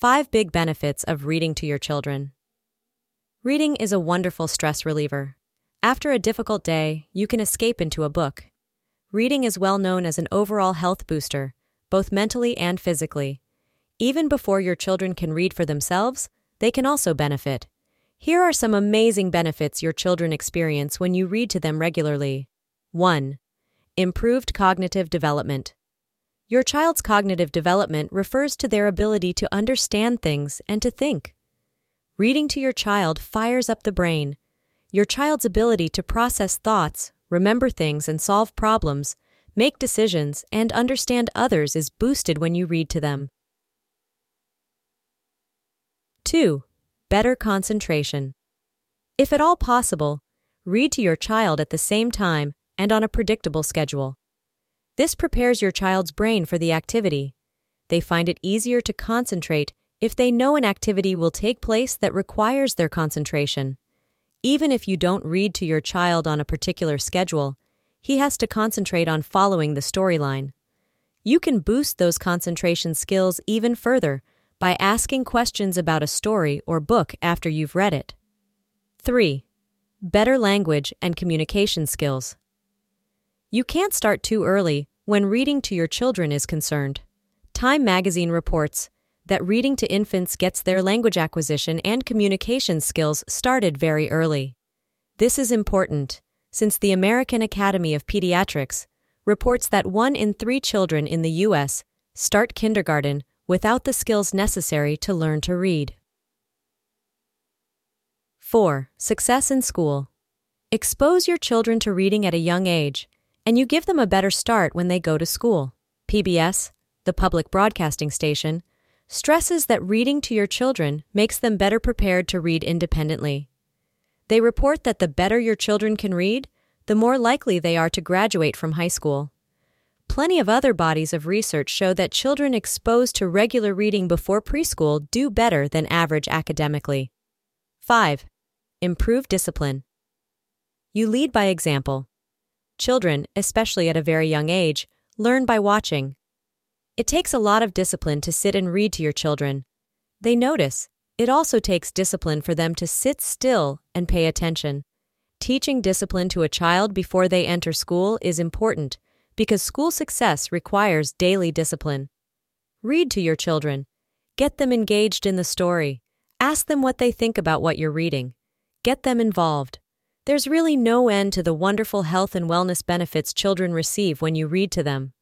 5 big benefits of reading to your children. Reading is a wonderful stress reliever. After a difficult day, you can escape into a book. Reading is well known as an overall health booster, both mentally and physically. Even before your children can read for themselves, they can also benefit. Here are some amazing benefits your children experience when you read to them regularly. 1. Improved cognitive development. Your child's cognitive development refers to their ability to understand things and to think. Reading to your child fires up the brain. Your child's ability to process thoughts, remember things and solve problems, make decisions, and understand others is boosted when you read to them. 2. Better concentration. If at all possible, read to your child at the same time and on a predictable schedule. This prepares your child's brain for the activity. They find it easier to concentrate if they know an activity will take place that requires their concentration. Even if you don't read to your child on a particular schedule, he has to concentrate on following the storyline. You can boost those concentration skills even further by asking questions about a story or book after you've read it. 3. Better language and communication skills. You can't start too early when reading to your children is concerned. Time magazine reports that reading to infants gets their language acquisition and communication skills started very early. This is important, since the American Academy of Pediatrics reports that 1 in 3 children in the U.S. start kindergarten without the skills necessary to learn to read. 4. Success in school. Expose your children to reading at a young age, and you give them a better start when they go to school. PBS, the public broadcasting station, stresses that reading to your children makes them better prepared to read independently. They report that the better your children can read, the more likely they are to graduate from high school. Plenty of other bodies of research show that children exposed to regular reading before preschool do better than average academically. 5. Improve discipline. You lead by example. Children, especially at a very young age, learn by watching. It takes a lot of discipline to sit and read to your children. They notice. It also takes discipline for them to sit still and pay attention. Teaching discipline to a child before they enter school is important because school success requires daily discipline. Read to your children. Get them engaged in the story. Ask them what they think about what you're reading. Get them involved. There's really no end to the wonderful health and wellness benefits children receive when you read to them.